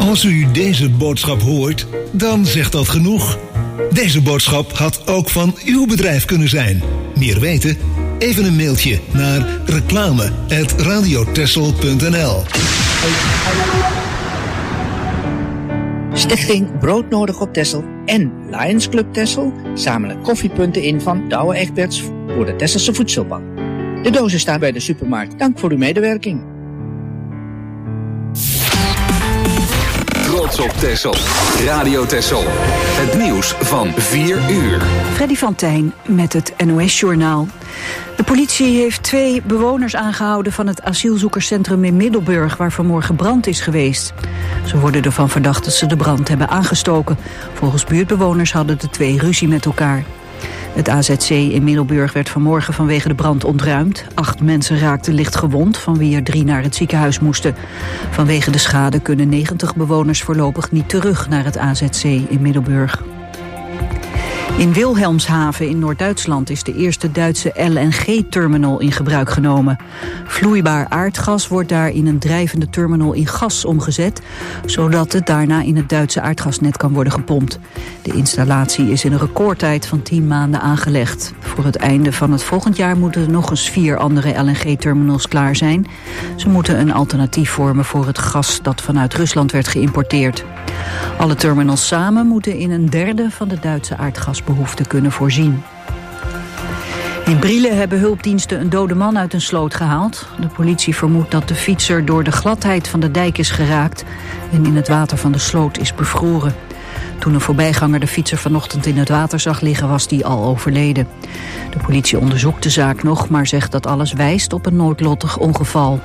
Als u deze boodschap hoort, dan zegt dat genoeg. Deze boodschap had ook van uw bedrijf kunnen zijn. Meer weten? Even een mailtje naar reclame@radiotexel.nl. Stichting Broodnodig op Texel en Lions Club Texel zamelen koffiepunten in van Douwe Egberts voor de Tesselse Voedselbank. De dozen staan bij de supermarkt. Dank voor uw medewerking. Trots op Texel. Radio Texel. Het nieuws van 4 uur. Freddy van Tijn met het NOS-journaal. De politie heeft 2 bewoners aangehouden van het asielzoekerscentrum in Middelburg, waar vanmorgen brand is geweest. Ze worden ervan verdacht dat ze de brand hebben aangestoken. Volgens buurtbewoners hadden de 2 ruzie met elkaar. Het AZC in Middelburg werd vanmorgen vanwege de brand ontruimd. 8 mensen raakten licht gewond, van wie er 3 naar het ziekenhuis moesten. Vanwege de schade kunnen 90 bewoners voorlopig niet terug naar het AZC in Middelburg. In Wilhelmshaven in Noord-Duitsland is de eerste Duitse LNG-terminal in gebruik genomen. Vloeibaar aardgas wordt daar in een drijvende terminal in gas omgezet, zodat het daarna in het Duitse aardgasnet kan worden gepompt. De installatie is in een recordtijd van 10 maanden aangelegd. Voor het einde van het volgend jaar moeten er nog eens 4 andere LNG-terminals klaar zijn. Ze moeten een alternatief vormen voor het gas dat vanuit Rusland werd geïmporteerd. Alle terminals samen moeten in een derde van de Duitse aardgasbehoefte kunnen voorzien. In Brielen hebben hulpdiensten een dode man uit een sloot gehaald. De politie vermoedt dat de fietser door de gladheid van de dijk is geraakt en in het water van de sloot is bevroren. Toen een voorbijganger de fietser vanochtend in het water zag liggen, was die al overleden. De politie onderzoekt de zaak nog, maar zegt dat alles wijst op een noodlottig ongeval.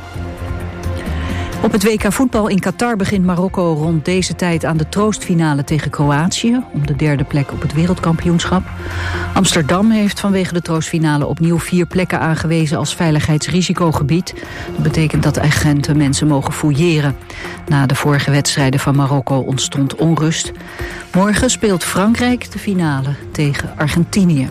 Op het WK voetbal in Qatar begint Marokko rond deze tijd aan de troostfinale tegen Kroatië, om de 3e plek op het wereldkampioenschap. Amsterdam heeft vanwege de troostfinale opnieuw 4 plekken aangewezen als veiligheidsrisicogebied. Dat betekent dat agenten mensen mogen fouilleren. Na de vorige wedstrijden van Marokko ontstond onrust. Morgen speelt Frankrijk de finale tegen Argentinië.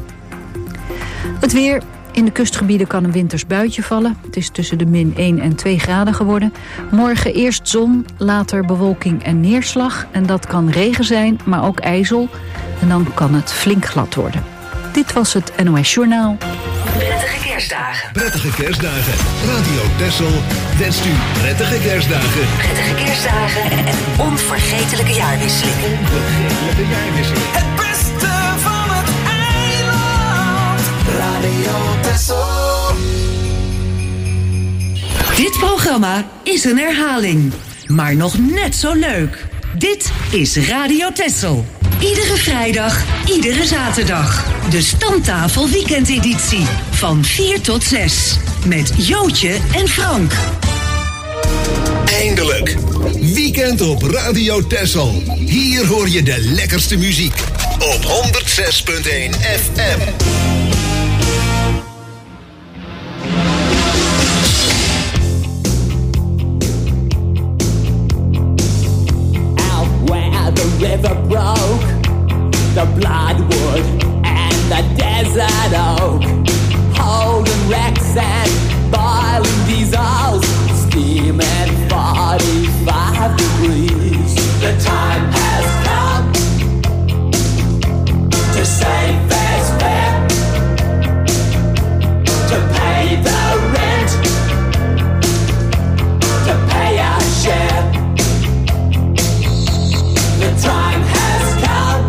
Het weer. In de kustgebieden kan een winters buitje vallen. Het is tussen de min 1 en 2 graden geworden. Morgen eerst zon, later bewolking en neerslag. En dat kan regen zijn, maar ook ijzel. En dan kan het flink glad worden. Dit was het NOS Journaal. Prettige kerstdagen. Prettige kerstdagen. Radio Texel wenst u prettige kerstdagen. Prettige kerstdagen en een onvergetelijke jaarwisseling. Onvergetelijke jaarwisseling. Het beste van het eiland. Radio Texel. Dit programma is een herhaling, maar nog net zo leuk. Dit is Radio Texel. Iedere vrijdag, iedere zaterdag. De Stamtafel weekendeditie van 4 tot 6. Met Jootje en Frank. Eindelijk. Weekend op Radio Texel. Hier hoor je de lekkerste muziek. Op 106.1 FM. The river broke, the bloodwood and the desert oak, holding wrecks and boiling diesels, steaming 45 degrees. The time has come to save fair's fair, to pay the rent, to pay our share. The time has come.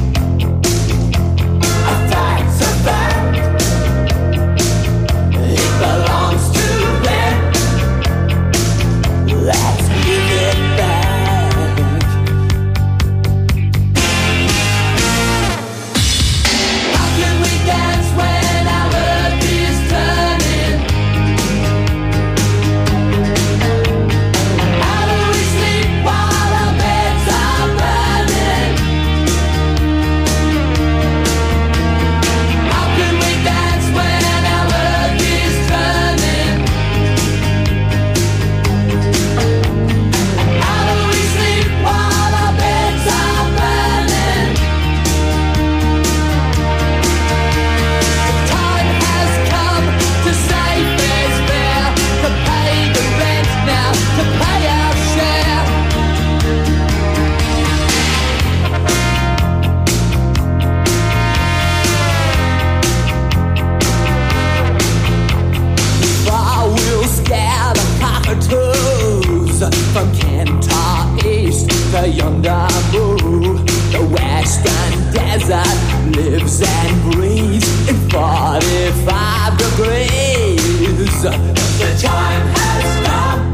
A fact's a fact. It belongs to them. Let's give it back. Utah East, the yonder moon, the western desert lives and breathes in 45 degrees. The time has come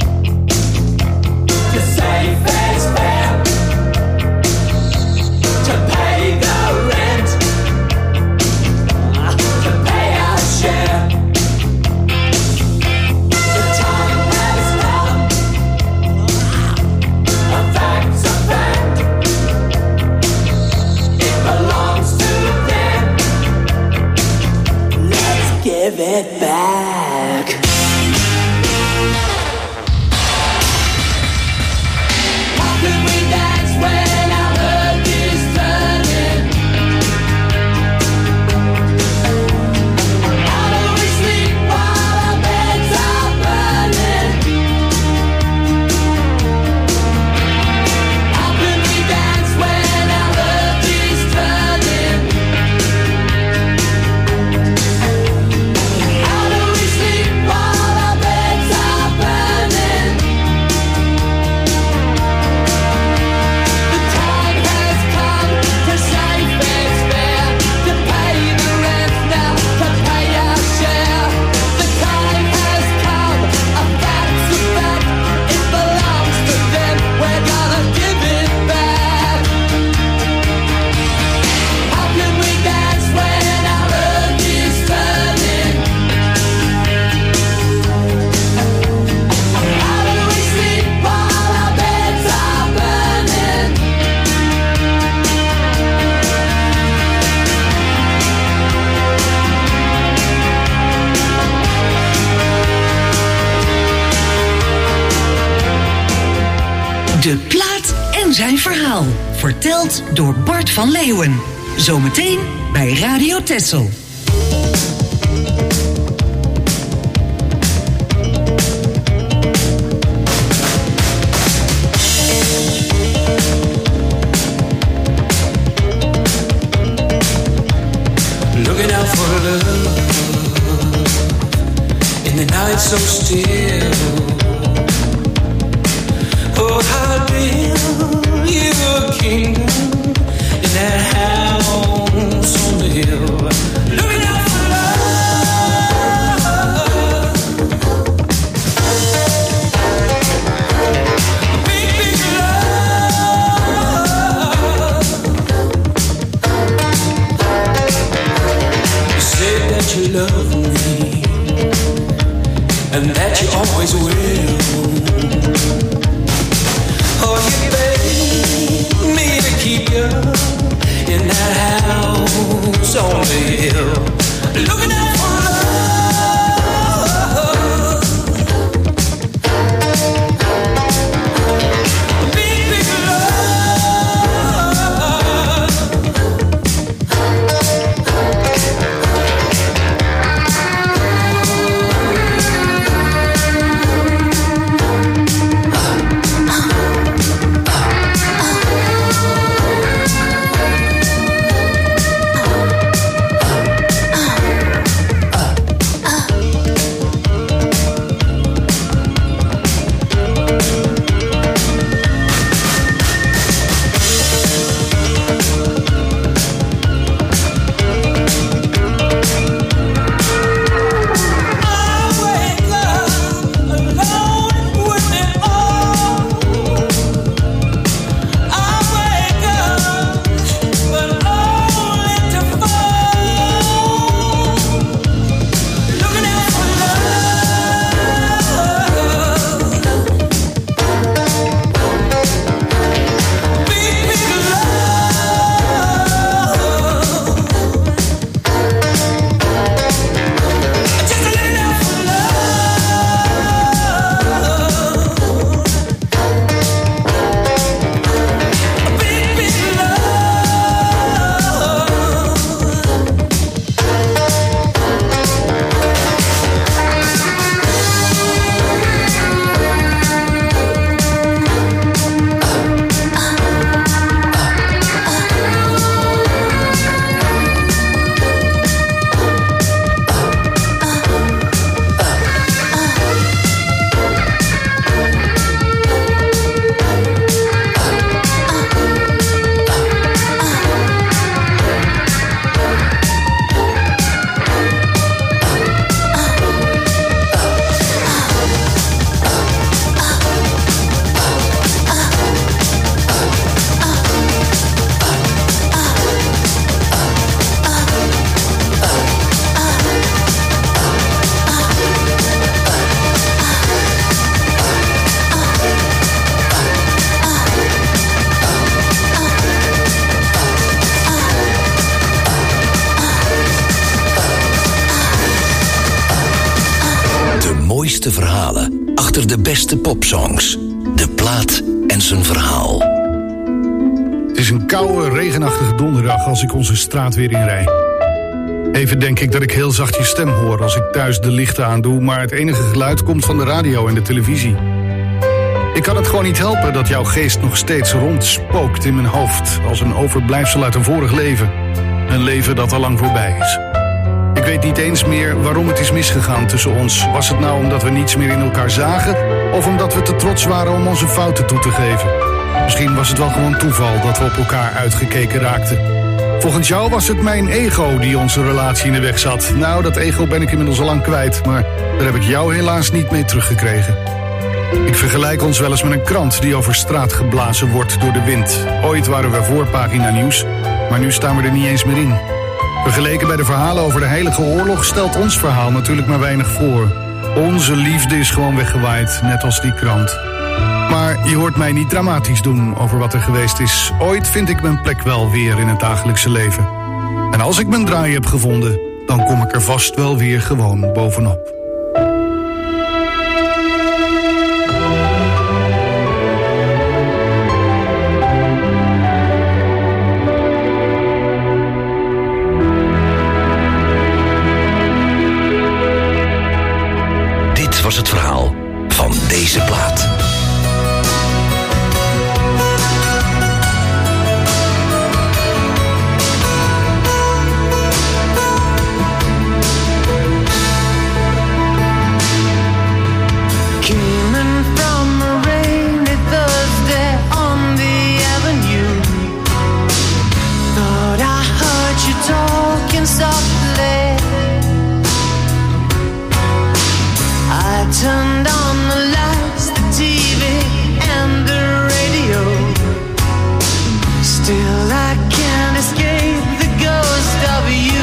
to say fair's fair, to pay the rent, to pay our share. The time has come, a fact's a fact, it belongs to them, let's give it back. How can we dance when our world is turning? How do we sleep while our beds are burning? How can we dance when our world is turning? How do we sleep while our beds are burning? The time has come to say fair's fair, to pay the rent now, to pay our share. The time has come, a fact's a fact, it belongs to them, we're gonna give it back. How can we dance when our earth is turning? How do we sleep while our beds are burning? De plaat en zijn verhaal. Verteld door Bart van Leeuwen. Zometeen bij Radio Texel. Looking out for love in the night so still. Oh, how build you a kingdom in that house on the hill. Looking out for love, big, big love. You said that you love me and that you always will. Oh, you begged me to keep you achter de beste popsongs. De plaat en zijn verhaal. Het is een koude, regenachtige donderdag als ik onze straat weer inrijd. Even denk ik dat ik heel zacht je stem hoor als ik thuis de lichten aandoe, maar het enige geluid komt van de radio en de televisie. Ik kan het gewoon niet helpen dat jouw geest nog steeds rondspookt in mijn hoofd als een overblijfsel uit een vorig leven. Een leven dat al lang voorbij is. Ik weet niet eens meer waarom het is misgegaan tussen ons. Was het nou omdat we niets meer in elkaar zagen, of omdat we te trots waren om onze fouten toe te geven? Misschien was het wel gewoon toeval dat we op elkaar uitgekeken raakten. Volgens jou was het mijn ego die onze relatie in de weg zat. Nou, dat ego ben ik inmiddels al lang kwijt, maar daar heb ik jou helaas niet mee teruggekregen. Ik vergelijk ons wel eens met een krant die over straat geblazen wordt door de wind. Ooit waren we voorpagina nieuws, maar nu staan we er niet eens meer in. Vergeleken bij de verhalen over de Heilige Oorlog stelt ons verhaal natuurlijk maar weinig voor. Onze liefde is gewoon weggewaaid, net als die krant. Maar je hoort mij niet dramatisch doen over wat er geweest is. Ooit vind ik mijn plek wel weer in het dagelijkse leven. En als ik mijn draai heb gevonden, dan kom ik er vast wel weer gewoon bovenop. Dit was het verhaal van deze plaat. Turned on the lights, the TV and the radio. Still I can't escape the ghost of you.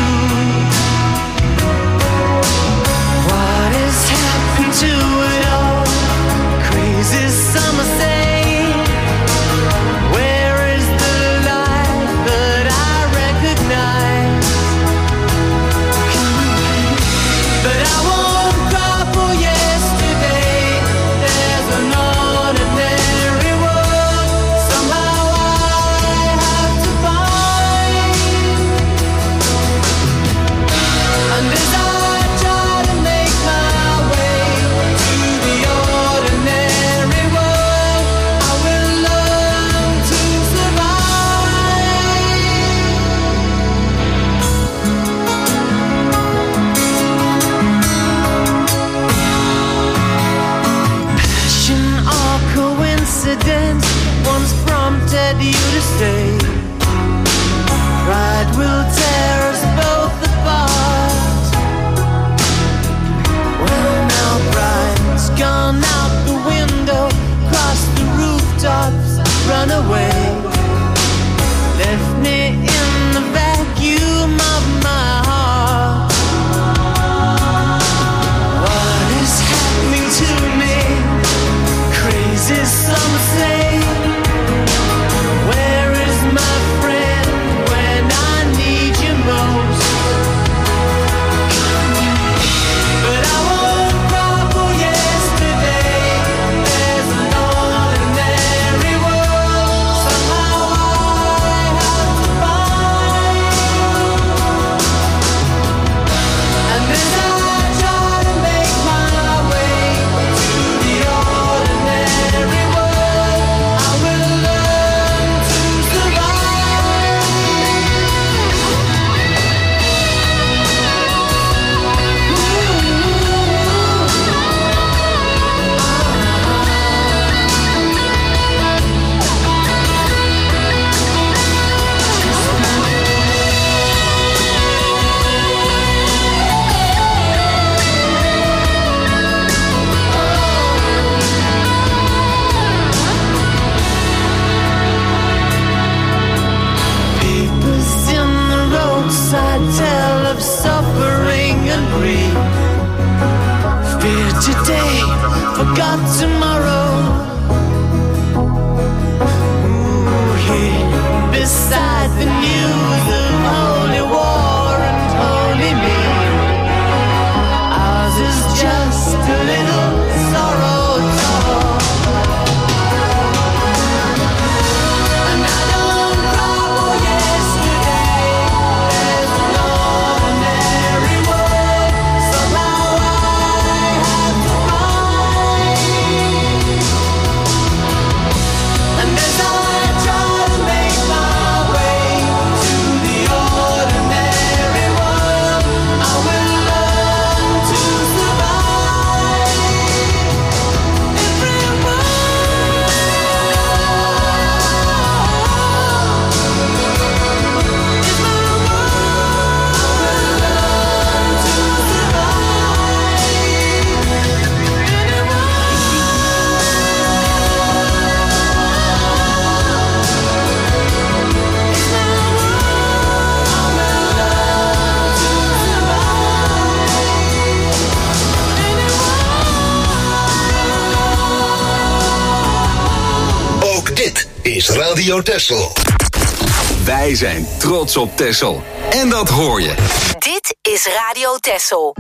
What has happened to it all? Crazy summer say, where is the light that I recognize? But I won't cry for you. Once prompted you to stay. Pride will tear us both apart. Well, now pride's gone out the window, crossed the rooftops, run away. Left me in the vacuum of my heart. What is happening to me? Crazy some say. Where is my friend when I need you most? But I won't cry for yesterday. There's an ordinary world. Somehow I have to find. is Radio Texel. Wij zijn trots op Texel. En dat hoor je. Dit is Radio Texel.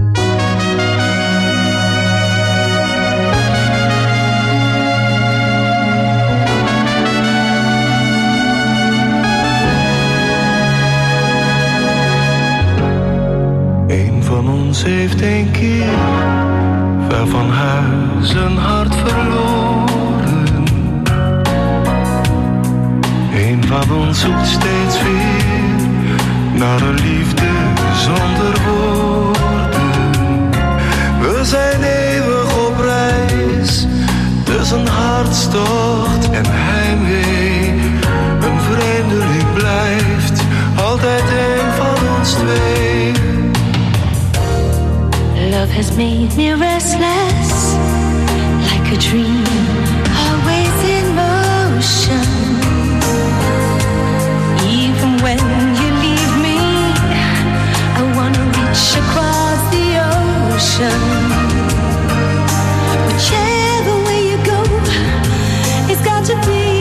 Een van ons heeft een keer ver van huis een hart verloren. Een van ons zoekt steeds weer naar een liefde zonder woorden. We zijn eeuwig op reis tussen hartstocht en heimwee. Een vreemdeling blijft altijd een van ons twee. Love has made me restless, like a dream, always in motion. Even when you leave me, I wanna reach across the ocean. Whichever way you go, it's got to be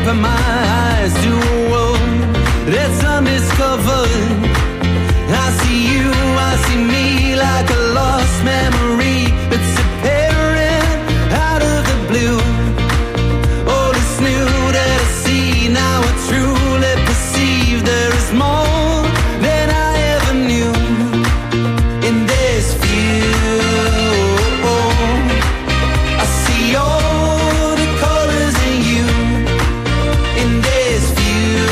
open my eyes to a world that's undiscovered. I see you, I see me like a lost memory that's appearing out of the blue. All is new that I see, now I truly perceive there is more than I ever knew in this view. I see all the colors in you in this view.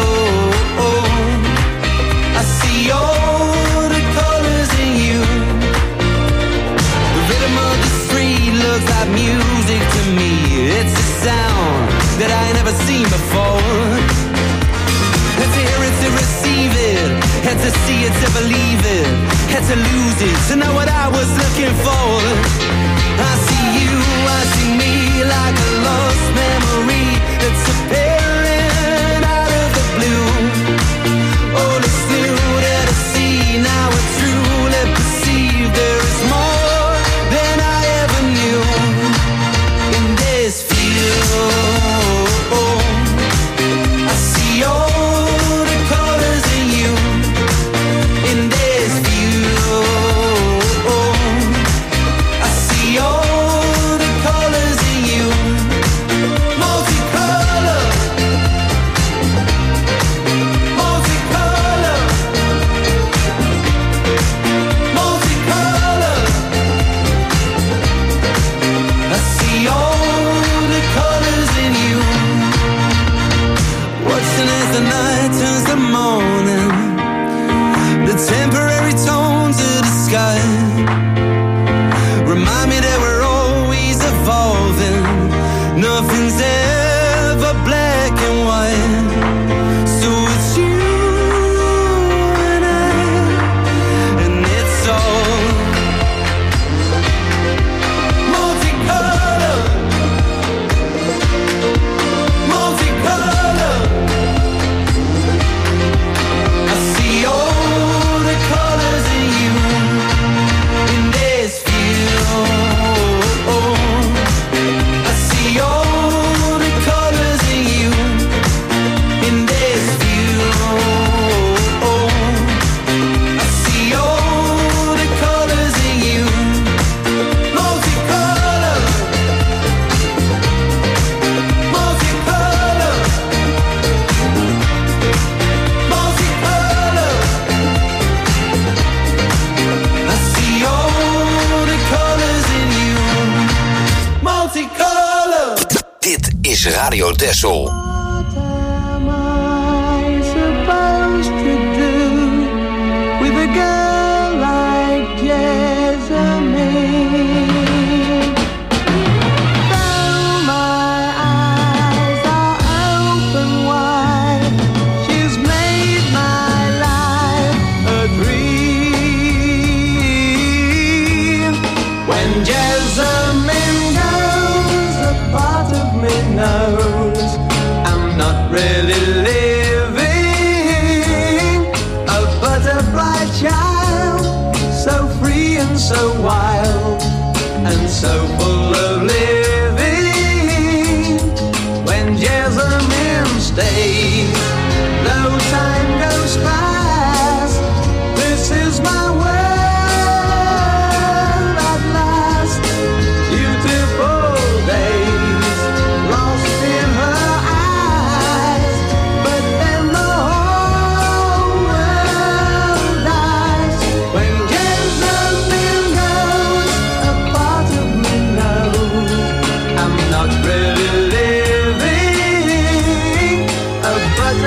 I see all the colors in you. The rhythm of the street looks like music to me. It's a sound that I ain't never seen before. Had to hear it to receive it, had to see it to believe it, had to lose it to know what I was looking for. I see you, I see me like a lost memory that's appearing out of the blue. All is new that I see, now I truly perceive there is more than I ever knew in this field. I see all the colors in you in this view. I see all the colors in you, multicolor, multicolor, multicolor. I see all the colors in you. Watching as the night turns to morning, the temporary tones of the sky remind me that we're always evolving. Nothing's ever black and white. So it's you and I, and it's all multicolor, multicolor. I see all the colors in you in this view. I see all the colors in you in this view. I see all the colors in you, multicolor, multicolor, multicolor. I see all the colors in you, multicolor. Dit is Radio Texel. What am I supposed to do with a girl like Jessamine? Though my eyes are open wide, she's made my life a dream. When Jessamine goes, a part of me knows I'm not really living. A butterfly child, so free and so wild, and so full of living. When Jessamine stays, no time goes fast. This is my world at last. Beautiful days lost in her eyes, but then the whole world dies. When Jessamine goes, a part of me knows I'm not really living. A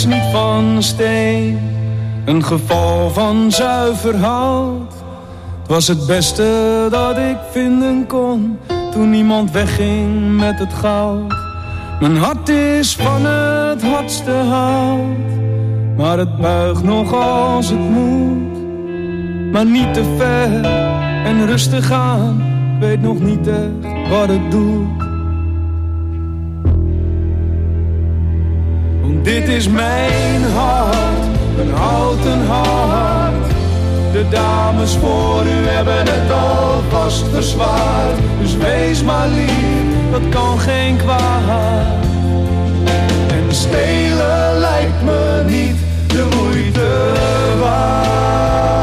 was niet van steen, een geval van zuiver hout. Het was het beste dat ik vinden kon, toen niemand wegging met het goud. Mijn hart is van het hardste hout, maar het buigt nog als het moet. Maar niet te ver en rustig aan, ik weet nog niet echt wat het doet. Want dit is mijn hart, een houten hart. De dames voor u hebben het alvast verzwaard. Dus wees maar lief, dat kan geen kwaad. En stelen lijkt me niet de moeite waard.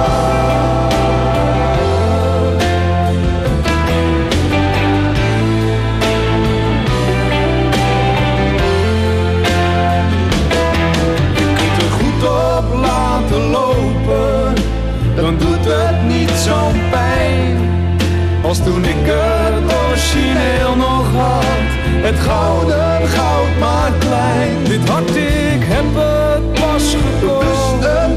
Je kunt er goed op laten lopen, dan doet het niet zo'n pijn als toen ik het origineel nog had. Het gouden goud maar klein. Dit hart, ik heb het pas gekocht. Bewust een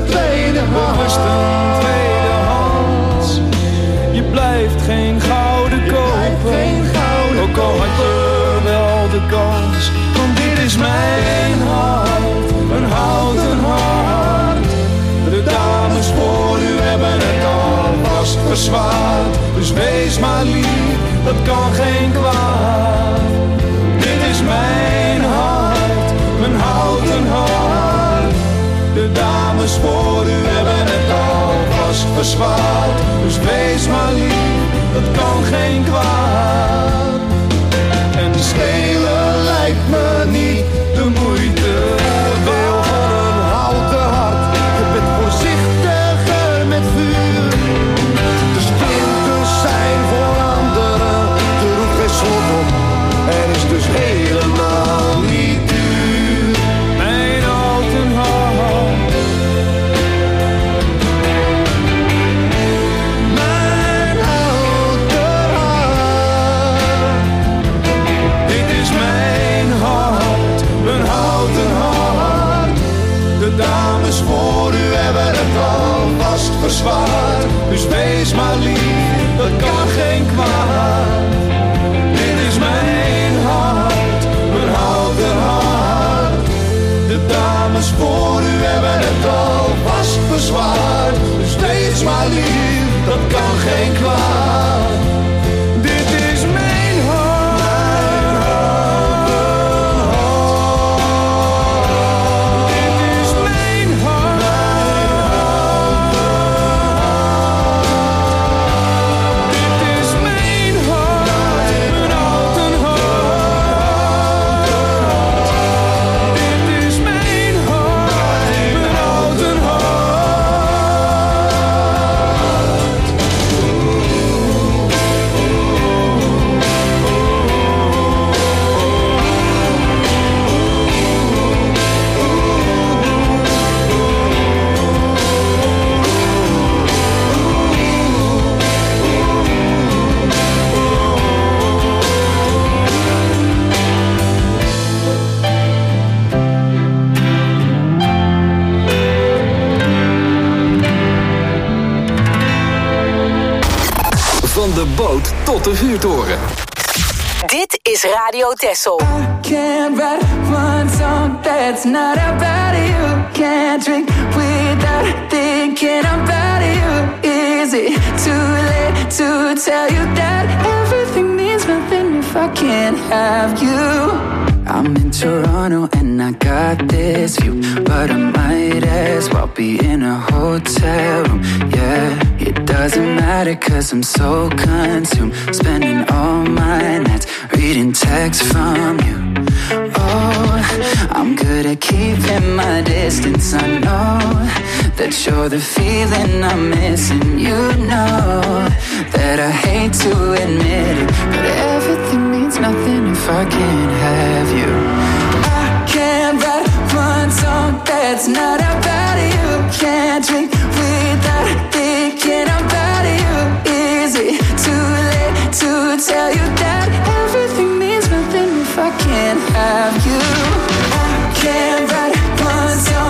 tweedehands. Je blijft geen gouden kopen, ook al had je wel de kans. Want dit is mijn hart, een houten hart. De dames voor u hebben het alvast verzwaard. Dus wees maar lief, dat kan geen kwaad. Dit is mijn hart, mijn houten hart. De dames voor u hebben het alvast verzwaard. Dus wees maar lief, dat kan geen kwaad. En stelen lijkt me niet de moeite waard. Van een houten hart, je bent voorzichtiger met vuur. De splinters zijn voor anderen, er hoeft geen slot op en is dus helemaal niet duur. Mijn houten hart, mijn houten hart. Dit is mijn hart, mijn houten hart. De dames voor u hebben het alvast verzwaard. Dus wees maar lief, dat kan geen kwaad. Dit is mijn hart, mijn houten hart. De dames voor u hebben het alvast verzwaard. Dus wees maar lief, dat kan geen kwaad. Dit is mijn hart, mijn houten hart. Dit is mijn hart, mijn houten hart. Dit is mijn hart, mijn houten hart. Dit is mijn hart, mijn houten hart. Van de boot tot de vuurtoren. Dit is Radio Texel. Can't write one song that's not about you. Can't drink without thinking about you. Is it too late to tell you that everything means nothing if I can't have you? I'm in Toronto and I got this view, but I might as well be in a hotel room. Yeah, it doesn't matter 'cause I'm so consumed, spending all my nights reading texts from you. Oh, I'm good at keeping my distance. I know that you're the feeling I'm missing. You know that I hate to admit it, but everything means nothing if I can't have you. I can't write one song that's not about you. Can't drink without thinking about you. Is it too late to tell you that everything means nothing if I can't have you? I can't write one song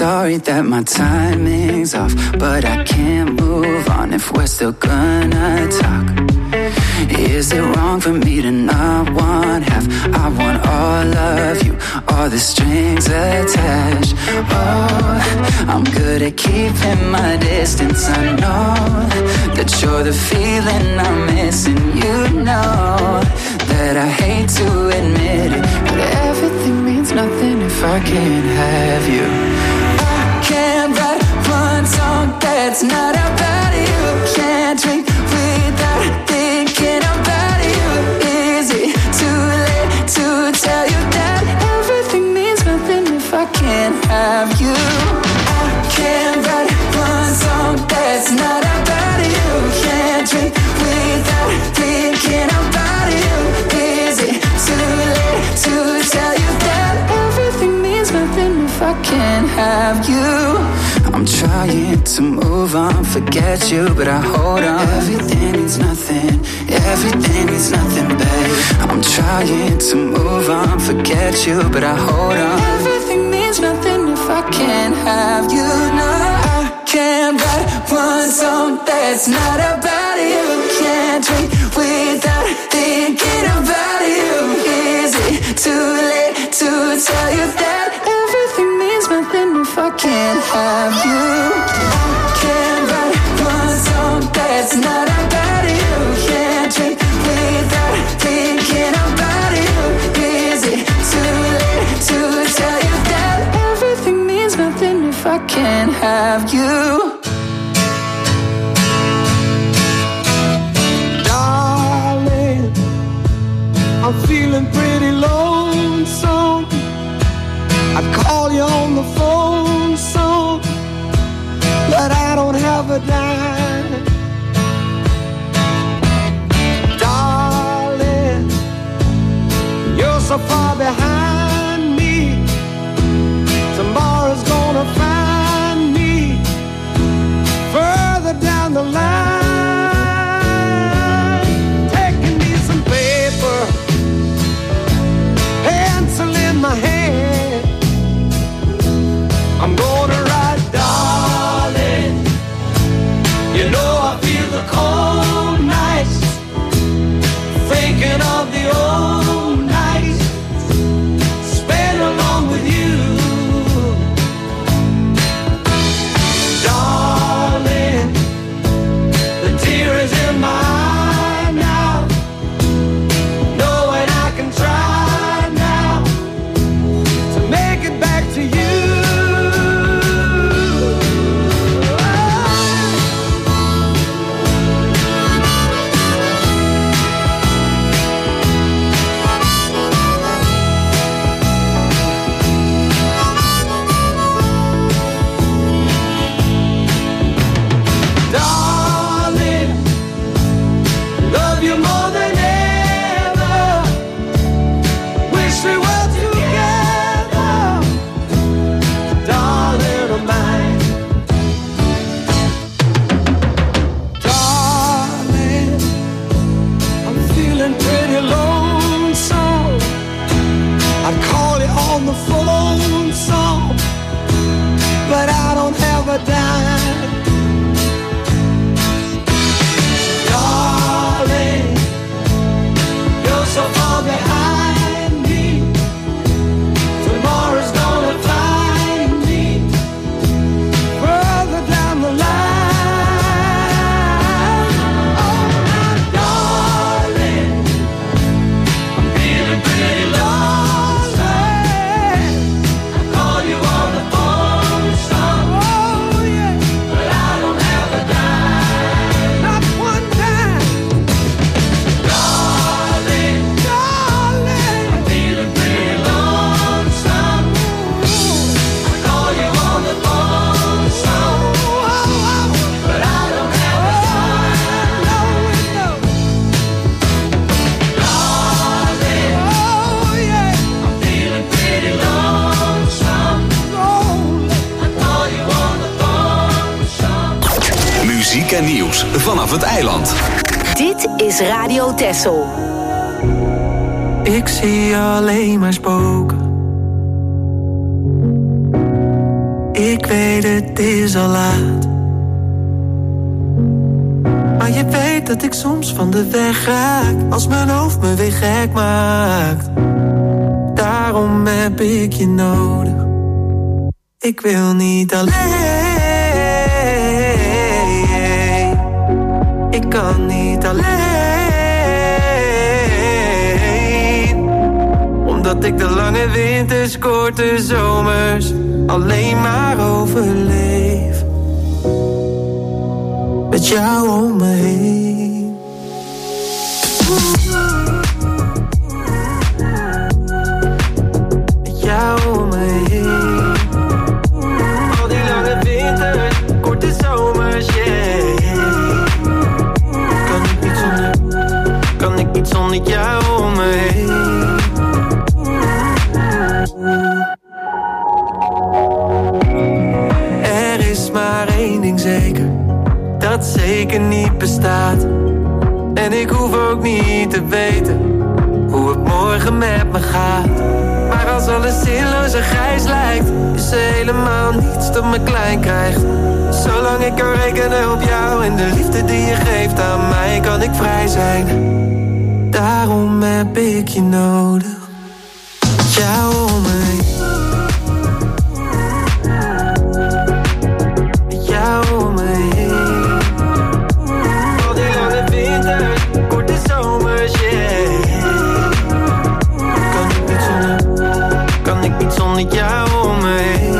sorry that my timing's off, but I can't move on if we're still gonna talk. Is it wrong for me to not want half? I want all of you, all the strings attached. Oh, I'm good at keeping my distance. I know that you're the feeling I'm missing. You know that I hate to admit it, but everything means nothing if I can't have you. I can't write one song that's not about you. Can't drink without thinking about you. Is it too late to tell you that everything means nothing if I can't have you? I can't write one song that's not about you. Can't drink without thinking about you. Is it too late to tell you that everything means nothing if I can't have you? I'm trying to move on, forget you, but I hold on. Everything means nothing, everything means nothing, babe. I'm trying to move on, forget you, but I hold on. Everything means nothing if I can't have you. No, I can't write one song that's not about you. Can't drink without thinking about you. Is it too late to tell you that everything means nothing if I can't have you? I can't write one song that's not about you. Can't drink without thinking about you. Is it too late to tell you that everything means nothing if I can't have you? Darling, I'm feeling pretty lonesome. I'd call you on the phone some, but I don't have a dime. Darling, you're so far behind me. Tomorrow's gonna find me further down the line. Taking me some paper, pencil in my hand. I'm gonna write, darling, you know I feel the cold nights, thinking of the old nights spent along with you. Darling, the tear is in my eye now, knowing I can try now to make it back to you. But I don't have a dime. Darling, you're so far behind me. Tomorrow's gonna find me further down the line. Oh, my darling, I'm feeling pretty lonesome. I call you on the phone some, but I don't have a dime, not one dime. Darling, darling, I'm feeling pretty lonesome. I call you on the phone some, but I don't have a dime. Darling, I'm feeling pretty lonesome. I call you on the phone some. Muziek en nieuws vanaf het eiland. Dit is Radio Texel. Ik zie alleen maar spoken. Ik weet het is al laat. Maar je weet dat ik soms van de weg raak, als mijn hoofd me weer gek maakt. Daarom heb ik je nodig. Ik wil niet alleen. Ik kan niet alleen. Omdat ik de lange winters, korte zomers alleen maar overleef. Met jou om me heen. Met jou om me heen. Al die lange winters, korte zomers, yeah. Kan ik niet zonder jou om me heen. Er is maar één ding zeker, dat zeker niet bestaat. En ik hoef ook niet te weten hoe het morgen met me gaat. Maar als alles zinloos en grijs lijkt, is er helemaal niets dat me klein krijgt. Zolang ik kan rekenen op jou en de liefde die je geeft aan mij, kan ik vrij zijn. Daarom heb ik je nodig. Jou om me heen. Jou om me heen. Al die lange winters, korte zomers, yeah. Kan ik niet zonder jou om me heen.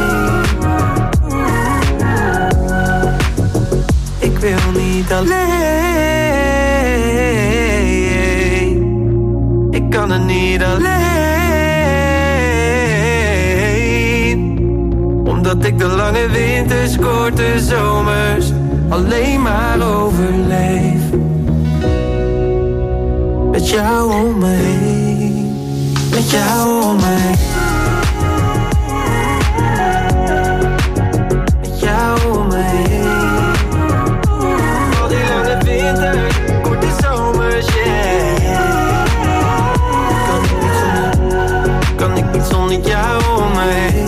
Ik wil niet alleen. Ik kan het niet alleen. Omdat ik de lange winters, korte zomers alleen maar overleef. Met jou om me heen. Met jou om me heen. Met jou om me heen. Al die lange winters, korte zomers, yeah. Kan ik niet zonder jou om me heen.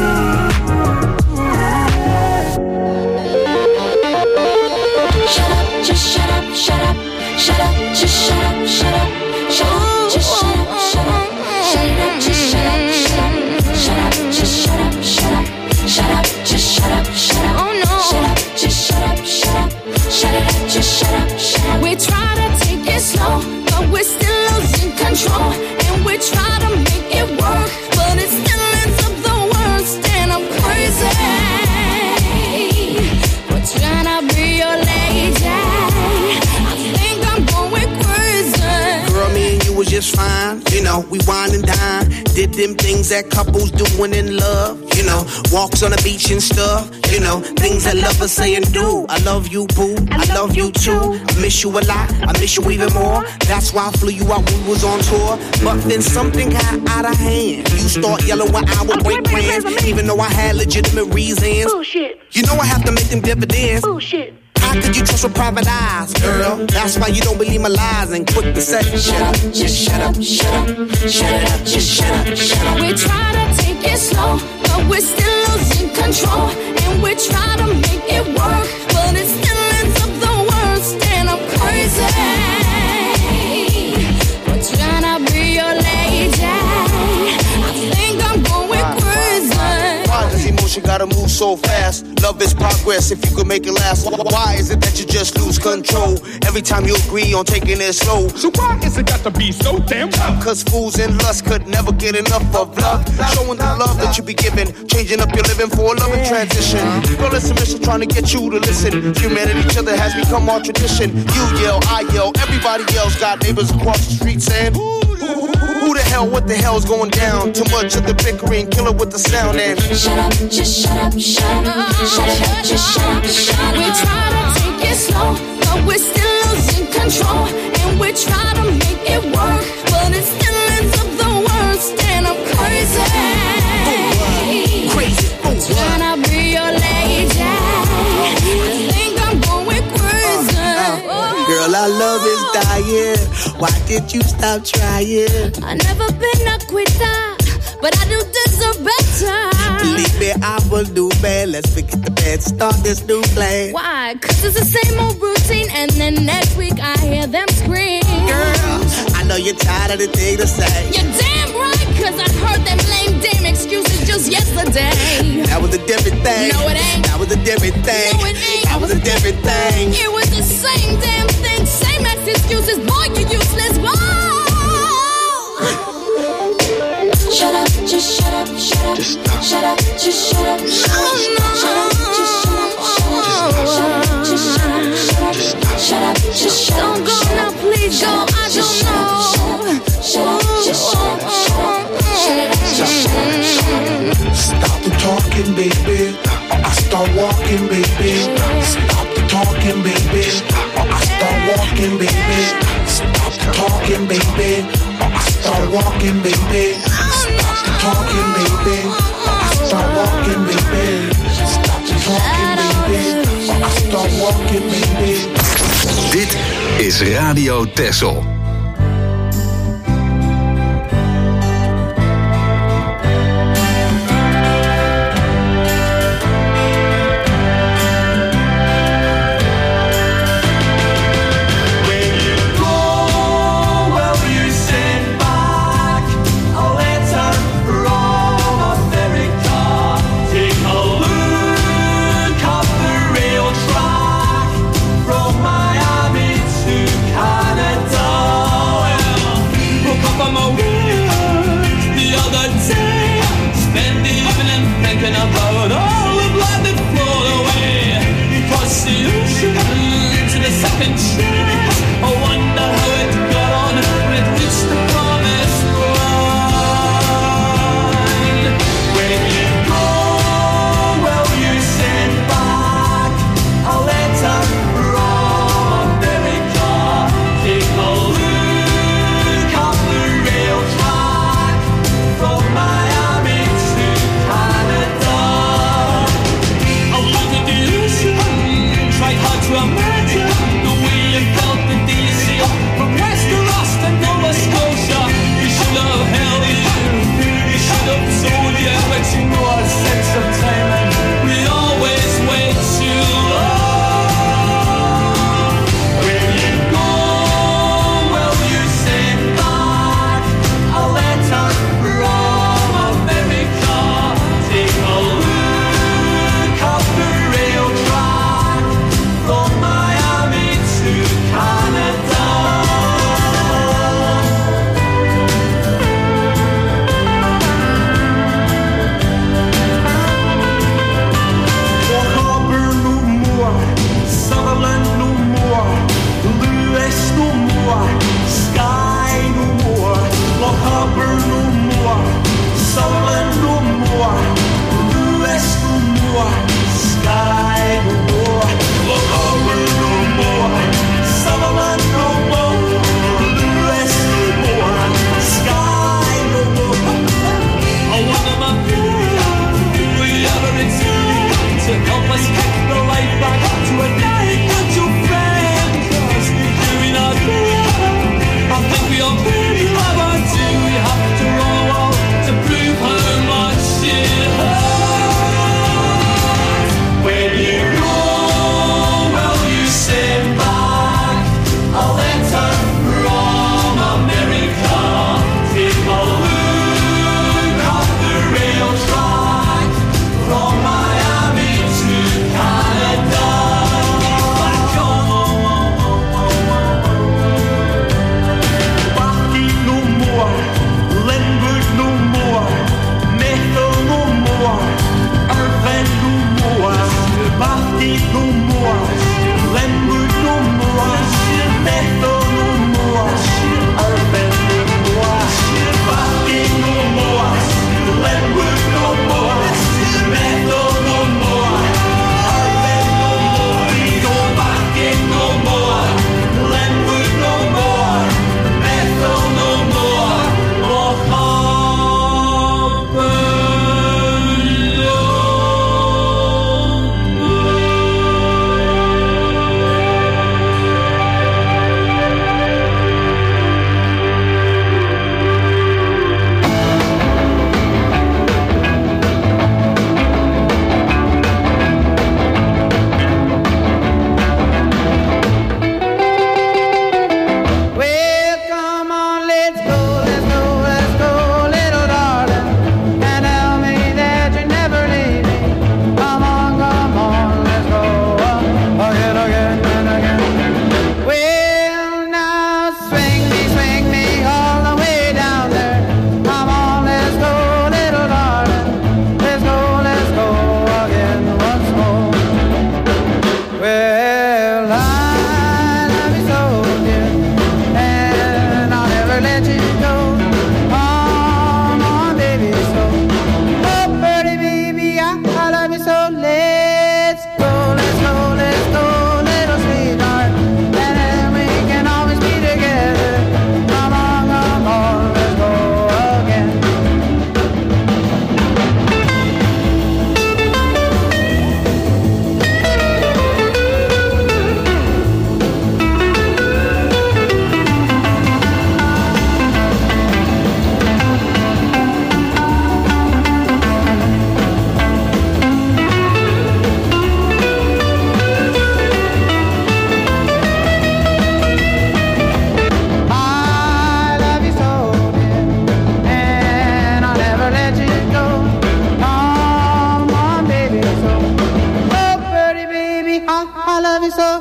Shut up, just shut up, shut up, shut up, just shut up, shut up, shut up, just shut up, shut up, shut it up, just shut up, shut up, shut up, just shut up, shut up, shut up, just shut up, shut up, oh no, shut up, just shut up, shut up, shut it up, just shut up, shut up. We try to take it slow, but we're still losing control, and we try to make it work, but it still ends up the worst, and I'm crazy. We're trying to be your lady. I think I'm going crazy. Girl, me and you was just fine. You know, we wine and dine. Did them things that couples doing in love. You know, walks on the beach and stuff. You know, things that lovers say and do. I love you, boo. I love you too. I miss you a lot. I miss you even more. That's why I flew you out when we was on tour. But then something got out of hand. You start yelling when I would break plans, even though I had legitimate reasons. Bullshit. You know I have to make them dividends. Bullshit. How could you trust with private eyes, girl? That's why you don't believe my lies and quick to say, shut up, just shut up, shut up, shut it up, just shut up, shut up. We try to take it slow, but we're still losing control, and we try to make it work, but it still ends up the worst, and I'm crazy. We're trying to be your lady. I think I'm going crazy. Why does emotion gotta move so fast? Love is progress if you could make it last. Why is it that you just lose control every time you agree on taking it slow? So why is it got to be so damn tough? Cause fools and lust could never get enough of love. Showing the love that you be giving, changing up your living for a loving transition. Girl, it's a mission trying to get you to listen. Humanity, each other has become our tradition. You yell, I yell, everybody yells. Got neighbors across the street saying, who the hell, what the hell's going down? Too much of the bickering, kill it with the sound and shut up, just shut up, shut up, shut it up, just shut up, shut up. We try to take it slow, but we're still losing control, and we try to make it work, but it still ends up the worst, and I'm crazy. Crazy, trying to be your lady. I think I'm going crazy. Girl, our love is dying. Why did you stop trying? I never been a quitter, but I do this deserve better. Believe me, I will do bad. Let's forget the bad, start this new plan. Why? 'Cause it's the same old routine, and then next week I hear them scream. Girl, I know you're tired of the thing to say. You're damn right, 'cause I heard them lame damn excuses just yesterday. That was a different thing. No, it ain't. That was a different thing. No, it ain't. That was a different thing. It was the same damn thing, same ass excuses. Boy, you useless. Whoa. Shut up, just shut up, shut up. Just stop. Shut up, just shut up. Shut up, shut up, just shut up. Shut up, just shut up. Shut up, just shut up. Don't go now, please go. I don't know. Shut up, just shut up. Shut up, just shut up. Stop the talking, baby. Or I start walking, baby. Stop the talking, baby. Or I start walking, baby. Stop the talking, baby. Or I start walking, baby. Stop the talking, baby. Or I start walking, baby. Stop the talking, baby. Or I start walking, baby. Dit is Radio Texel. Miami to Canada.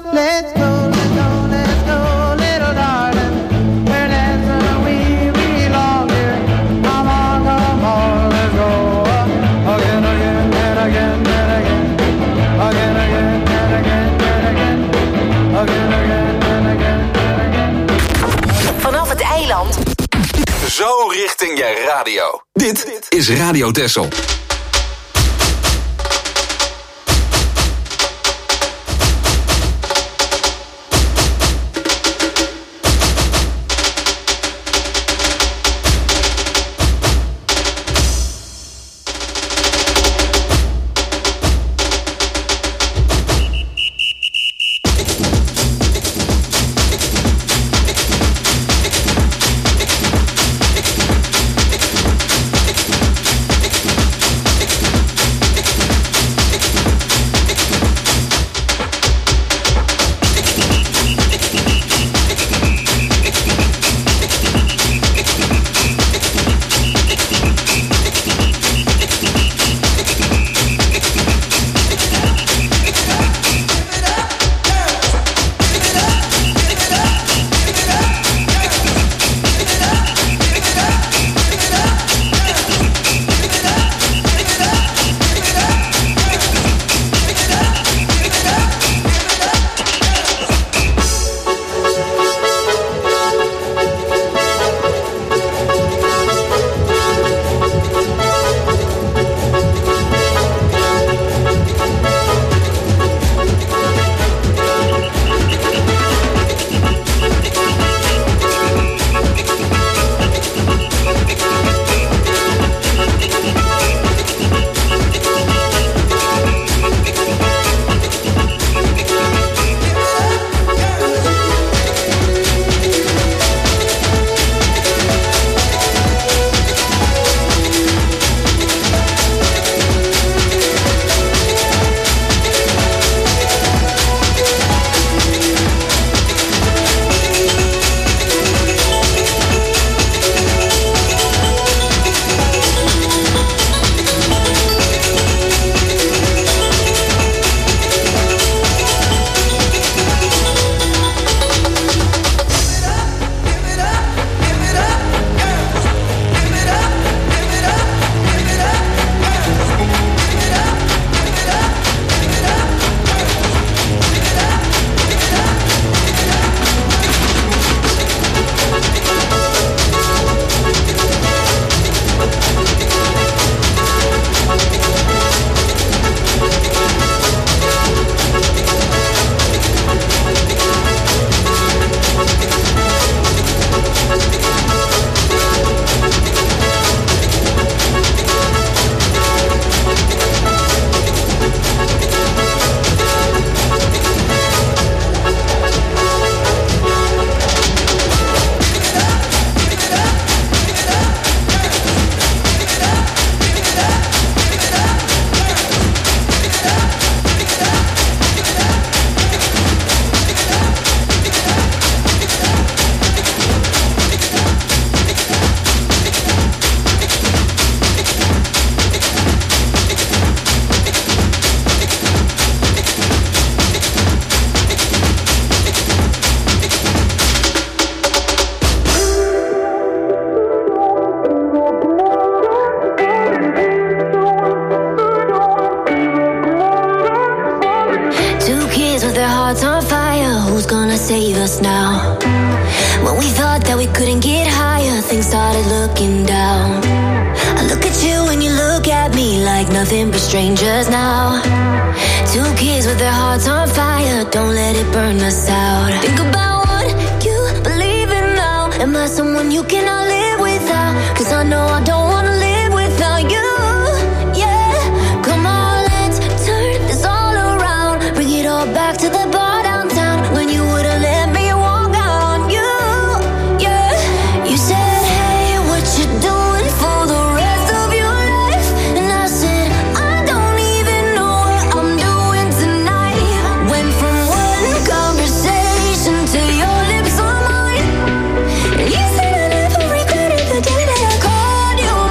let's go, little darling. Where dancing we belong here. Come on, let's go. Again and again and again. Again and again and again. Again and again and again. Vanaf het eiland. Zo richting je radio. Dit is Radio Texel. save us now. When we thought that we couldn't get higher, things started looking down. I look at you and you look at me like nothing but strangers now. Two kids with their hearts on fire, don't let it burn us out. Think about what you believe in now. Am I someone you cannot live without? 'Cause I know I don't wanna live without you. Yeah, come on, let's turn this all around. Bring it all back to the bar downtown when you would've let me walk out on you. Yeah, you said, hey, what you doing for the rest of your life? And I said, I don't even know what I'm doing tonight. Went from one conversation to your lips on mine. And you said I never regretted the day that I called you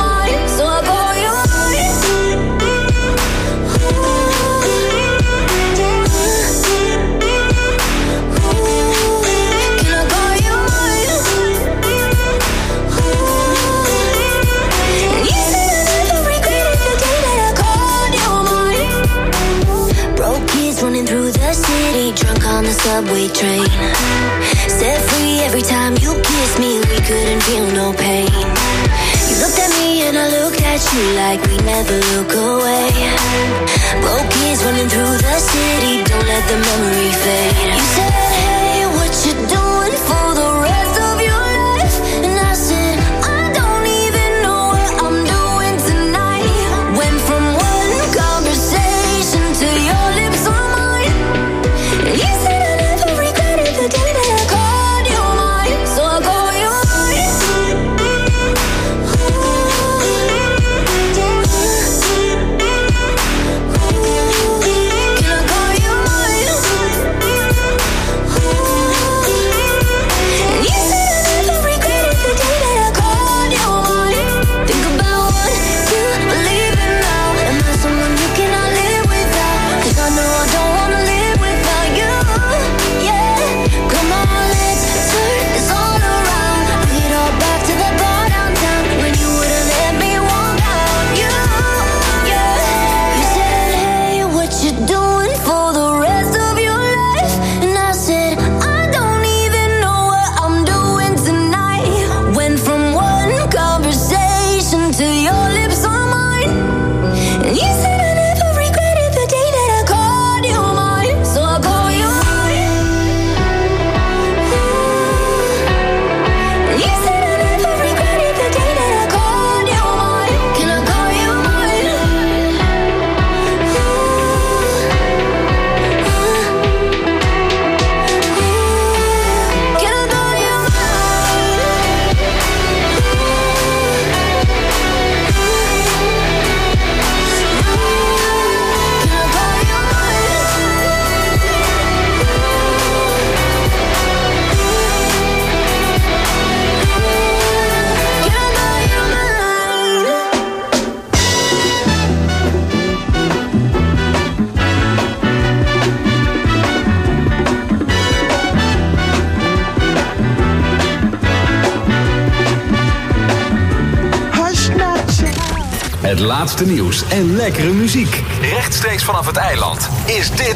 freight train. Set free every time you kiss me, we couldn't feel no pain. You looked at me and I looked at you like we never look away. Both kids running through the city, don't let the memory fade. You said, hey, what you doing for the rest of your life? And I said, I don't even know what I'm doing tonight. Went from one conversation to your lips on mine. And you said I never regretted the day that I called you mine. So I call you mine. Can I call you mine? And you said I never regretted the day that I called you mine. Think about what you believe in now. Am I someone you cannot live without? 'Cause I know I don't wanna live without you. Yeah, come on, let's turn this all around. Bring it all back to the bar downtown when you wouldn't let me walk out. You, yeah, you said, hey, what you doing for the rest of your life? And I said, I don't even know what I'm doing tonight. Went from one conversation to your lips on mine. And you said I never regretted the day that I called you mine. So I call you mine. And you said I never regretted the day that I called you mine. Can I call you mine? Can I call you Het laatste nieuws en lekkere muziek. Rechtstreeks vanaf het eiland is dit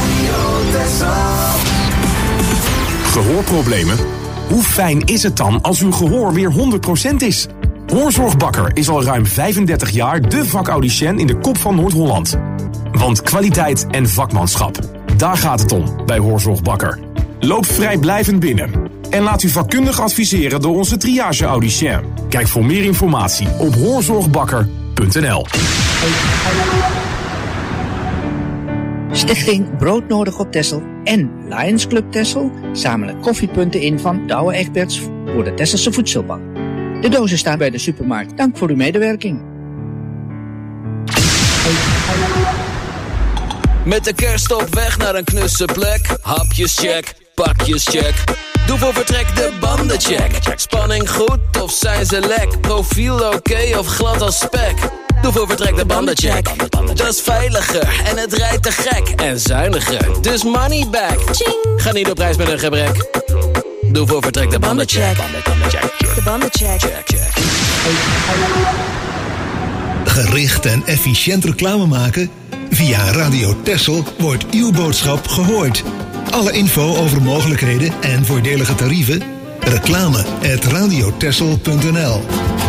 Gehoorproblemen? Hoe fijn is het dan als uw gehoor weer 100% is? Hoorzorg Bakker is al ruim 35 jaar de vakaudiënt in de kop van Noord-Holland. Want kwaliteit en vakmanschap, daar gaat het om bij Hoorzorg Bakker. Loop vrijblijvend binnen en laat u vakkundig adviseren door onze triage-audicien. Kijk voor meer informatie op hoorzorgbakker.nl. Stichting Broodnodig op Texel en Lions Club Texel zamelen koffiepunten in van Douwe Egberts voor de Tesselse Voedselbank. De dozen staan bij de supermarkt. Dank voor uw medewerking. Met de kerst op weg naar een knusse plek. Hapjes check, pakjes check. Doe voor vertrek de banden check. Spanning goed of zijn ze lek? Profiel oké of glad als spek? Doe voor vertrek de banden check. Dat is veiliger en het rijdt te gek. En zuiniger, dus money back. Ga niet op reis met een gebrek. Doe voor vertrek de banden check. De banden check. Gericht en efficiënt reclame maken? Via Radio Texel wordt uw boodschap gehoord. Alle info over mogelijkheden en voordelige tarieven? reclame@radiotexel.nl.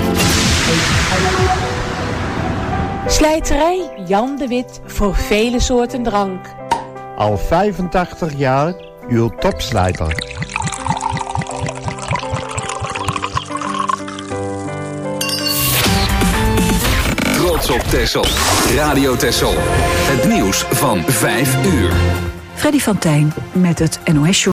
Slijterij Jan de Wit voor vele soorten drank. Al 85 jaar uw topslijter. Trots op Texel. Radio Texel. Het nieuws van 5 uur. Freddy van Tijn met het NOS